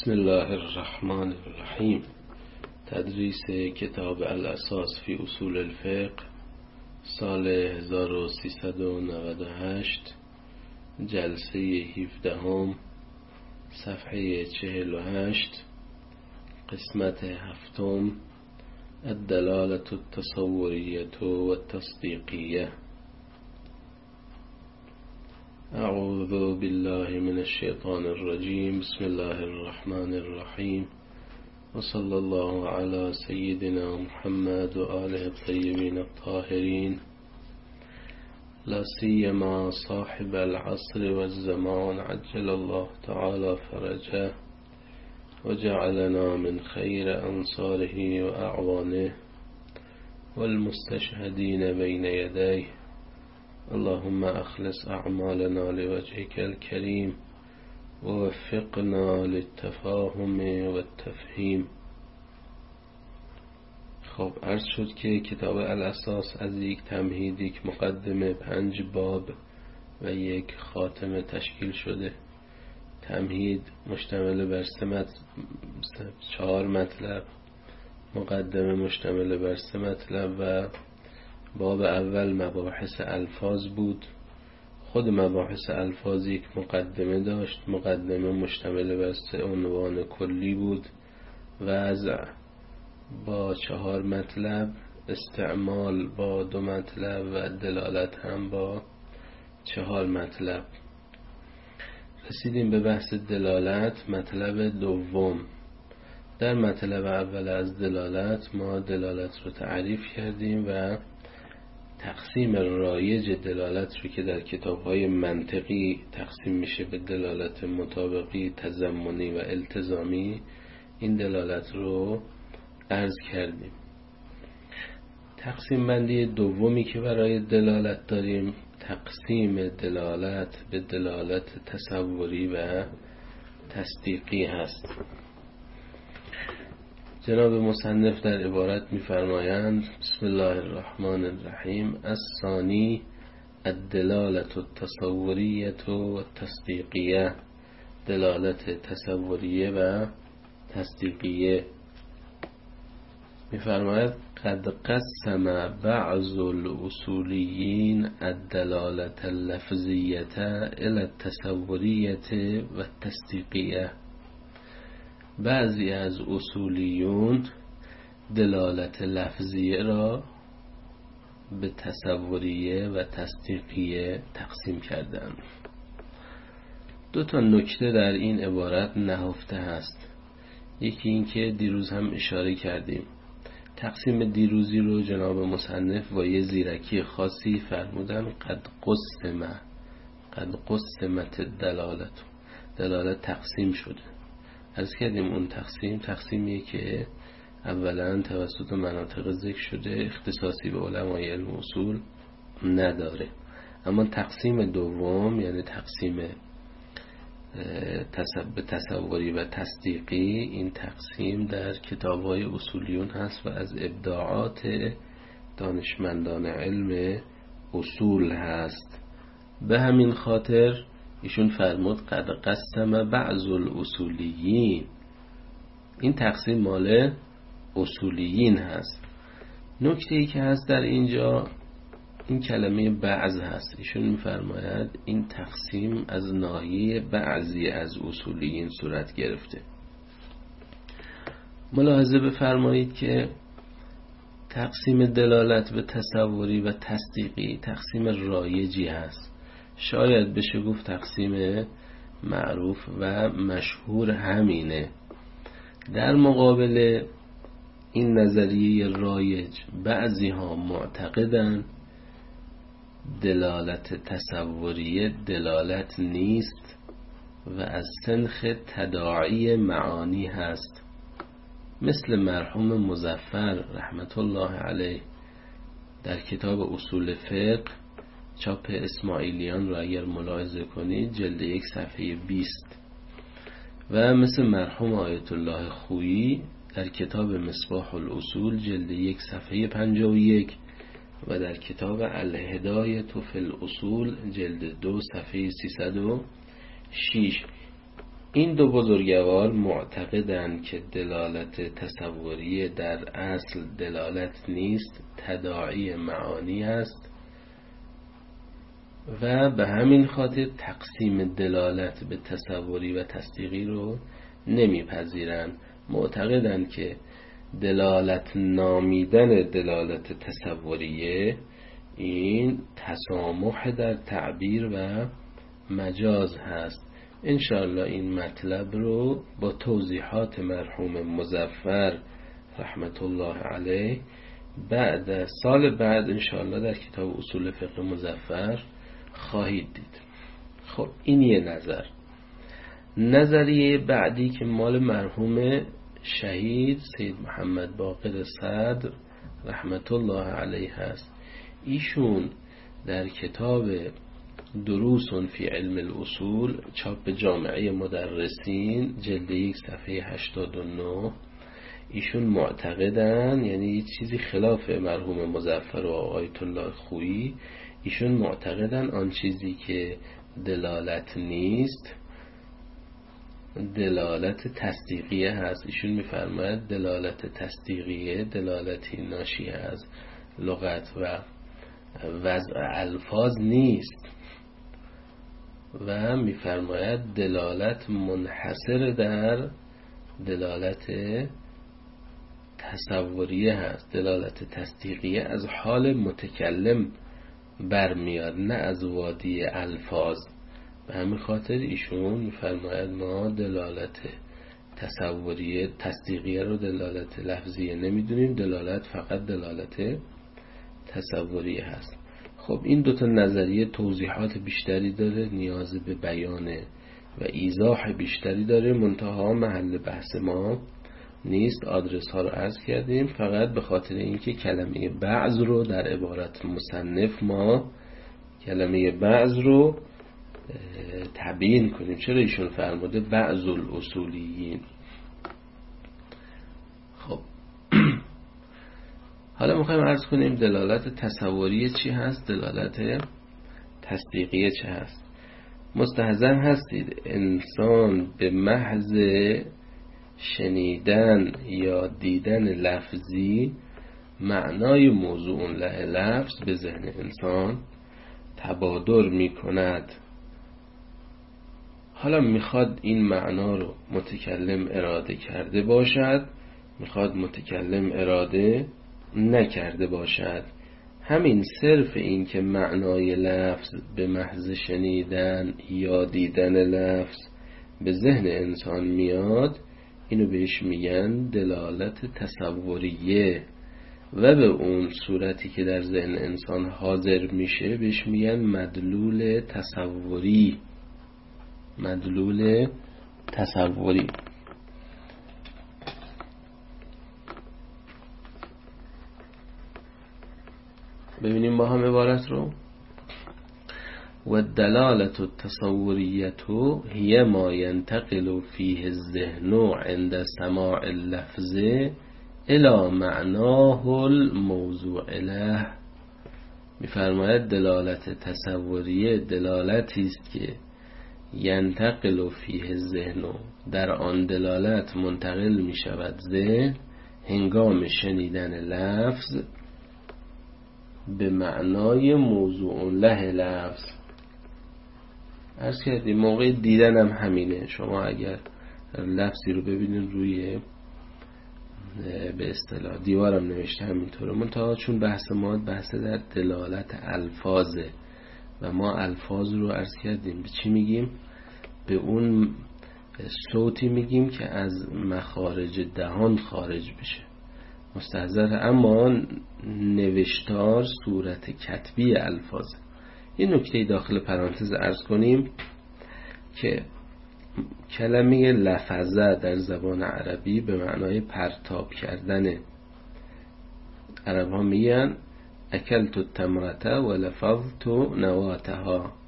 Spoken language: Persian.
بسم الله الرحمن الرحیم. تدریس کتاب الاساس فی اصول الفقه سال 1398 جلسه 17 صفحه 48 قسمت 7 الدلالة التصوریة و التصدیقیة. اعوذ بالله من الشیطان الرجیم. بسم الله الرحمن الرحیم و صلی الله علی سیدنا محمد و آله الطیبین الطاهرین، لا سیما صاحب العصر والزمان عجل الله تعالی فرجه و جعلنا من خیر انصاره و اعوانه والمستشهدین بین یدیه. اللهم اخلص اعمالنا لوجهك الكريم ووفقنا للتفاهم والتفهیم. خب عرض شد که کتاب الاساس از یک تمهید، یک مقدمه، 5 باب و یک خاتمه تشکیل شده. تمهید مشتمل بر 4 مطلب، مقدمه مشتمل بر 3 مطلب و باب اول مباحث الفاظ بود. خود مباحث الفاظ یک مقدمه داشت. مقدمه مشتمل بر 3 عنوان کلی بود: وضع با 4 مطلب، استعمال با 2 مطلب و دلالت هم با 4 مطلب. رسیدیم به بحث دلالت، مطلب دوم. در مطلب اول از دلالت ما دلالت رو تعریف کردیم و تقسیم رایج دلالت رو که در کتاب‌های منطقی تقسیم میشه به دلالت مطابقی، تضمنی و التزامی، این دلالت رو عرض کردیم. تقسیم بندی دومی که برای دلالت داریم تقسیم دلالت به دلالت تصوری و تصدیقی هست. جناب مصنف در عبارت می‌فرمایند: بسم الله الرحمن الرحیم. الثانی الدلالة التصوریة و التصدیقیه. دلالت تصوریه و تصدیقیه. می‌فرماید: قد قسم بعض الاصولیین الدلالة اللفظیة الى التصوریة و التصدیقیه. بعضی از اصولیون دلالت لفظیه را به تصوریه و تصدیقیه تقسیم کردند. 2 نکته در این عبارت نهفته هست. یکی این که دیروز هم اشاره کردیم، تقسیم دیروزی رو جناب مصنف با یه زیرکی خاصی فرمودن: قد قسمت دلالت تقسیم شده. عرض کردیم اون تقسیمیه که اولا توسط مناطق ذکر شده، اختصاصی به علمای علم اصول نداره. اما تقسیم دوم یعنی تقسیم به تصوری و تصدیقی، این تقسیم در کتاب‌های اصولیون هست و از ابداعات دانشمندان علم اصول هست. به همین خاطر ایشون فرمود قد قسم بعض الاصولیین. این تقسیم مال اصولیین هست. نکته ای که هست در اینجا این کلمه بعض هست. ایشون میفرماید این تقسیم از ناحیه بعضی از اصولیین صورت گرفته. ملاحظه بفرمایید که تقسیم دلالت به تصوری و تصدیقی تقسیم رایجی هست. شاید بشه گفت تقسیم معروف و مشهور همینه. در مقابل این نظریه رایج بعضی ها معتقدن دلالت تصوریه دلالت نیست و از سنخ تداعی معانی هست، مثل مرحوم مظفر رحمت الله علیه در کتاب اصول فقه چاپ اسماعیلیان رو اگر ملاحظه کنید جلد 1 صفحه 20 و مثل مرحوم آیت الله خویی در کتاب مصباح الاصول جلد 1 صفحه 51 و در کتاب الهدایة فی الاصول جلد 2 صفحه 306 این دو بزرگوار معتقدند که دلالت تصوری در اصل دلالت نیست، تداعی معانی است و به همین خاطر تقسیم دلالت به تصوری و تصدیقی رو نمیپذیرند. معتقدند که دلالت نامیدن دلالت تصوریه این تسامح در تعبیر و مجاز هست. انشاءالله این مطلب رو با توضیحات مرحوم مظفر رحمت الله علیه سال بعد انشاءالله در کتاب اصول فقه مظفر خواهید دید. خب این یه نظریه بعدی که مال مرحوم شهید سید محمد باقر صدر رحمت الله علیه هست. ایشون در کتاب دروس فی علم الاصول چاپ جامعه مدرسین جلد 1 صفحه 89 ایشون معتقدن، یعنی یه چیزی خلاف مرحوم مظفر و آیت الله خویی، ایشون معتقدن آن چیزی که دلالت نیست دلالت تصدیقیه هست. ایشون میفرماید دلالت تصدیقیه دلالتی ناشی از لغت و وضع الفاظ نیست و میفرماید دلالت منحصر در دلالت تصوریه هست. دلالت تصدیقیه از حال متکلم برمیاد، نه از وادی الفاظ. به همین خاطر ایشون میفرماید ما دلالت تصوریه تصدیقیه رو دلالت لفظیه نمیدونیم، دلالت فقط دلالت تصوریه هست. خب این دوتا نظریه توضیحات بیشتری داره، نیاز به بیان و ایضاح بیشتری داره، منتها محل بحث ما نیست. آدرس ها رو عرض کردیم، فقط به خاطر اینکه کلمه بعض رو در عبارت مصنف ما کلمه بعض رو تبیین کنیم. چرا ایشون فرموده بعض الاصولیین. خب حالا میخوایم عرض کنیم دلالت تصوری چی هست، دلالت تصدیقیه چه هست. مستحضر هستید انسان به محض شنیدن یا دیدن لفظی معنای موضوع له لفظ به ذهن انسان تبادر می کند. حالا میخواد این معنا رو متکلم اراده کرده باشد، میخواد متکلم اراده نکرده باشد. همین صرف این که معنای لفظ به محض شنیدن یا دیدن لفظ به ذهن انسان میاد، اینو بهش میگن دلالت تصوریه و به اون صورتی که در ذهن انسان حاضر میشه بهش میگن مدلول تصوری. مدلول تصوری. ببینیم با هم عبارت رو. و دلالت التصوریت هی ما ینتقل فیه الذهن عند سماع اللفظ الى معناه الموضوع له. میفرماید دلالت تصوریه دلالتی است که ینتقل فیه الذهن، در آن دلالت منتقل می شود ذهن هنگام شنیدن لفظ به معنای موضوع له لفظ. عرض کردیم موقع دیدن هم همینه. شما اگر لفظی رو ببینید روی به اصطلاح دیوارم نوشته همینطوره، منتها چون بحث ما بحث در دلالت الفاظه و ما الفاظ رو عرض کردیم به چی میگیم؟ به اون صوتی میگیم که از مخارج دهان خارج بشه مستحضر، اما نوشتار صورت کتبی الفاظه. این نکته داخل پرانتز عرض کنیم که کلمه لفظه در زبان عربی به معنای پرتاب کردن. عرب ها میگن اکلت التمرته و لفظت نواتها.